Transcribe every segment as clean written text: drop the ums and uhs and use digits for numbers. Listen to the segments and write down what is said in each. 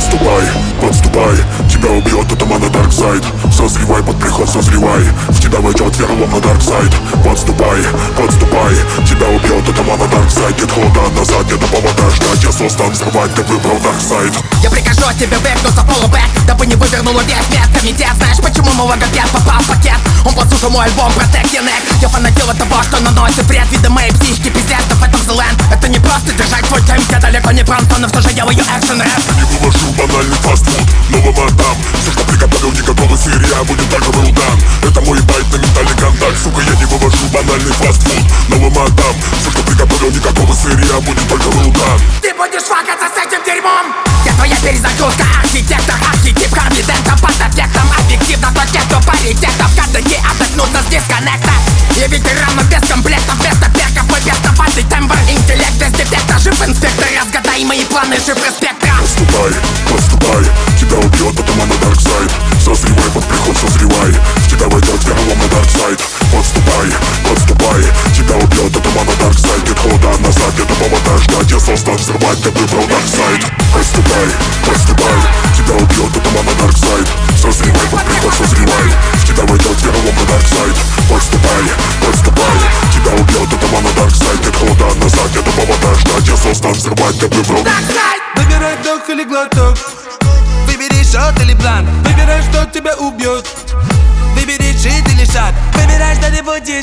Подступай, подступай, тебя убьет атоман на дарксайд. Созревай под приход, созревай, в тебя войдет веролом на дарксайд. Подступай, подступай, тебя убьет атоман на дарксайд. Нет хода назад, нет повода ждать, я создан взрывать, ты выбрал дарксайд. Я прикажу тебе выгнуться полубэк, дабы не вывернула весь медкомитет. Знаешь, почему мой логопед попал в пакет? Он послушал мой альбом Protect Your Neck. Я фанател от того, что наносит вред. Виды моей психики пиздец, но в этом the land. Это не просто держать твой темп, я далеко не Бронсон, но все же делаю экшен рэп. Не вывожу банальный фастфуд, новым отдам. Все, что приготовил, не готовый сырья, будет только well Это мой байт на ментальный контакт. Сука, я не вывожу банальный фастфуд, новым отдам. Все, что приготовил, не готовый сырья, будет только well Ты будешь факаться с этим дерьмом. Я твоя перезагрузка, архитектор, архетип Харли-Дента под эффектом. Объективно тот, кто паритетов. Кадыки отдохнутся с дисконнекта. Я ветерану без комплектов, вместо перков мой перстопальный тембр. Интеллект без дефекта, жив инспектор. Разгадай мои планы, шифры спектра. Подступай, подступай, тебя убьет атоман на дарксайд. Созревай под приход, созревай, в тебя войдет веролом на дарксайд. Подступай, подступай, тебя убьет атоман на дарксайд. Нет хода назад, нет повода ждать, я создан взрывать, ты выбрал дарксайд. Подступай, подступай, тебя убьет атоман на дарксайд. Созревай под приход, созревай, в тебя войдет веролом на дарксайд. Подступай, подступай, тебя убьет атоман на дарксайд. Нет хода назад, нет повода ждать, я создан взрывать, ты выбрал дарксайд. Выбирай вдох или глоток, выбери шот или план, выбирай, что тебя убьет. Выбери щит или шаг, выбирай, что ты будешь.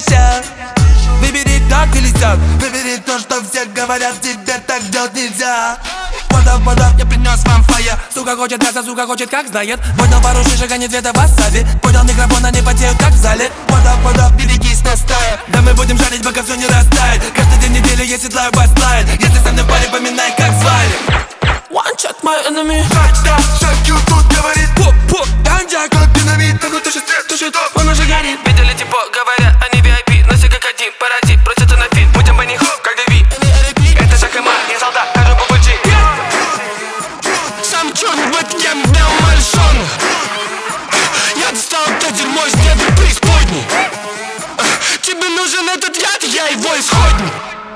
Выбери так или сяк, выбери то, что все говорят, тебе так делать нельзя. What up, я принес вам фая. Сука хочет мясо, сука хочет как знает. Понял пару шишек, а не цвета васаби. Понял микрофон, они потеют как в зале. What up, берегись на стая. Да мы будем жарить, пока все не растает. Каждый день недели я седлаю баслайн. Если со мной в паре, поминай как звали. One shot my enemy. Да, шаг тут говорит. Поп, ганджа, как динамит. Как будто тушит, он уже горит. Видели типа, говорят, они VIP. Носи как один, паразит, просятся на фит. Будем по них, как Давид. Это шаг и мат, не солдат, хожу по пути. Сам черт, вот я бел мальшон. Я достал это дерьмо из недр преисподней. Тебе нужен этот яд, я его исходник.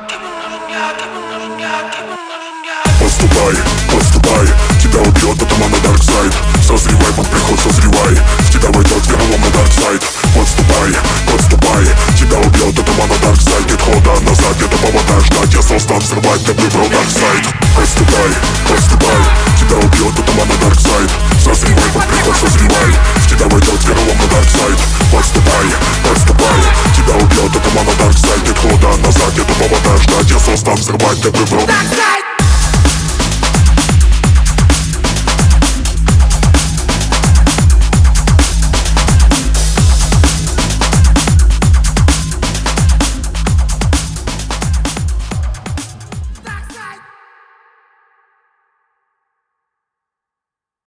Подступай, подступай, тебя убьет атоман на дарксайд. Созревай под приход, созревай, в тебя войдет веролом на дарксайд. Подступай, подступай, тебя убьет атоман на дарксайд. Нет хода назад, нет повода ждать, я создан взрывать, ты выбрал дарксайд. Подступай, подступай, тебя убьет атоман на дарксайд. Созревай под приход, созревай, в тебя войдет веролом на дарксайд. Подступай, подступай, тебя убьет атоман на дарксайд. Нет хода назад, нет повода ждать, я создан взрывать, ты выбрал дарксайд.